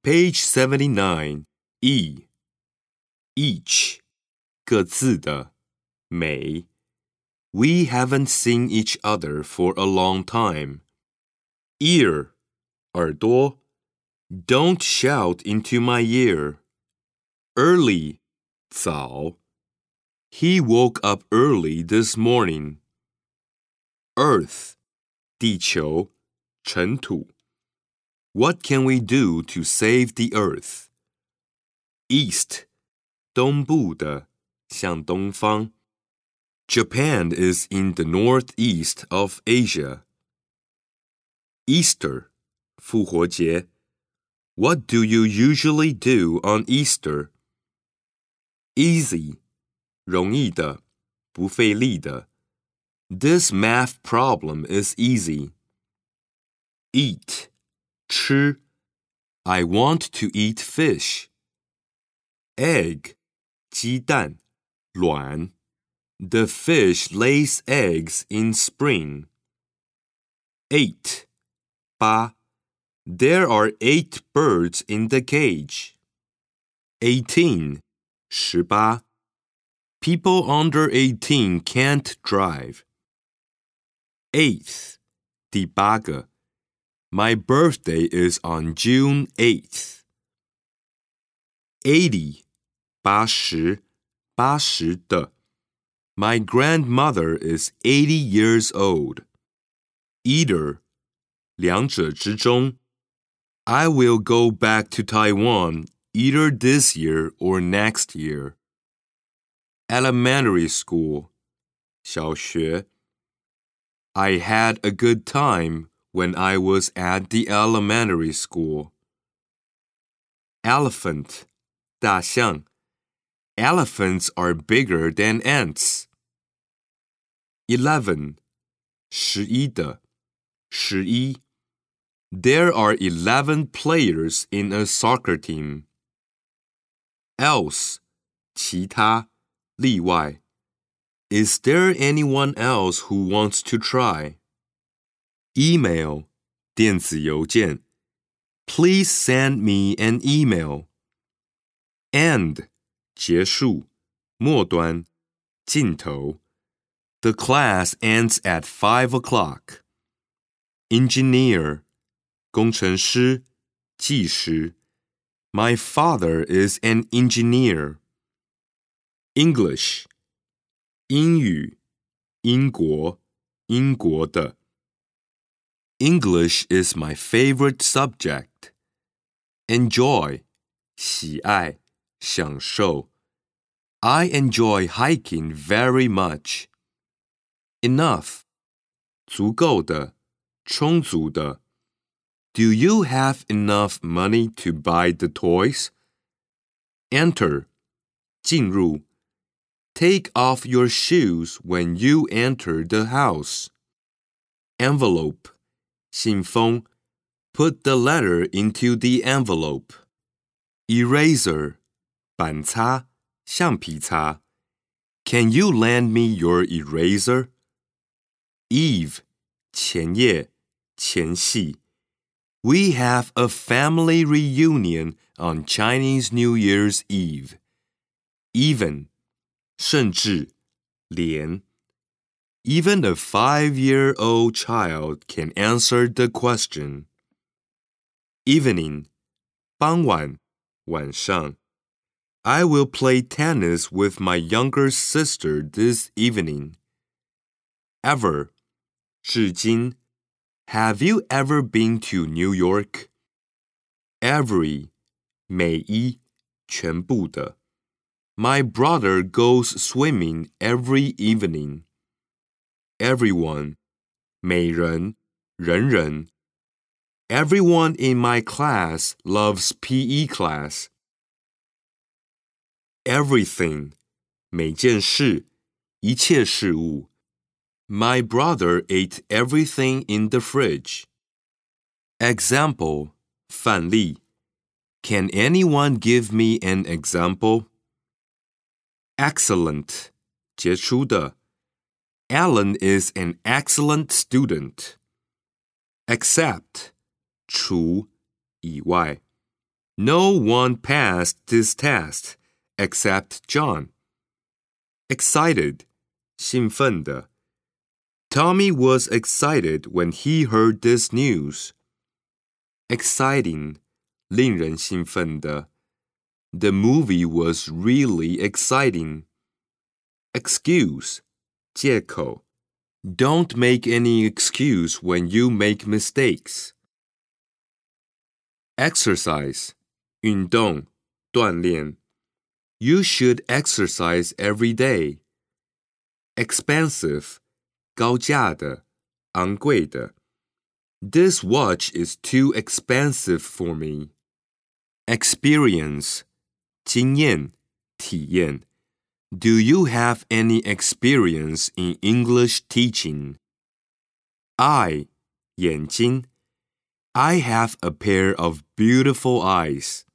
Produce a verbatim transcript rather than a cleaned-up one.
Page seventy-nine, E. Each, 各自的，每。We haven't seen each other for a long time. Ear, 耳朵。Don't shout into my ear. Early, 早。He woke up early this morning. Earth, 地球，尘土。What can we do to save the earth? East, 东部的，向东方。Japan is in the northeast of Asia. Easter, 复活节。What do you usually do on Easter? Easy, 容易的，不费力的。This math problem is easy. Eat, 吃。I want to eat fish. Egg, 鸡蛋，卵。The fish lays eggs in spring. Eight, 八。There are eight birds in the cage. Eighteen, 十八。People under eighteen can't drive. Eighth, 第八个。My birthday is on June eighth. Eighty, 八十，八十的。My grandmother is eighty years old. Either, 两者之中。I will go back to Taiwan either this year or next year. Elementary school, 小学。I had a good time when I was at the elementary school. Elephant, 大象。Elephants are bigger than ants. Eleven, 十一的，十一。There are eleven players in a soccer team. Else, 其他，例外。Is there anyone else who wants to try? Email, 电子邮件。Please send me an email. End, 结束，末端，尽头。The class ends at five o'clock. Engineer, 工程师，技师。My father is an engineer. English, 英语，英国，英国的。English is my favorite subject. Enjoy, 喜爱，享受。I enjoy hiking very much. Enough, 足够的，充足的。Do you have enough money to buy the toys? Enter, 进入。Take off your shoes when you enter the house. Envelope, 信封。Put the letter into the envelope. Eraser, 板擦，橡皮擦。Can you lend me your eraser? Eve, 前夜，前夕。We have a family reunion on Chinese New Year's Eve. Even, 甚至，连。Even a five-year-old child can answer the question. Evening, 傍晚，晚上。I will play tennis with my younger sister this evening. Ever, 至今。Have you ever been to New York? Every, 每一，全部的。My brother goes swimming every evening. Everyone, 每人，人人。Everyone in my class loves P E class. Everything, 每件事，一切事物。My brother ate everything in the fridge. Example, 范例。Can anyone give me an example? Excellent, 傑出的。Alan is an excellent student. Except, 除，以外。 No one passed this test except John. Excited, 兴奋的。Tommy was excited when he heard this news. Exciting, 令人兴奋的。The movie was really exciting. Excuse, 借口。Don't make any excuse when you make mistakes. Exercise, 运动，锻炼。You should exercise every day. Expensive, 高价的，昂贵的。This watch is too expensive for me. Experience, 经验，体验。Do you have any experience in English teaching? Eye, 眼睛。I have a pair of beautiful eyes.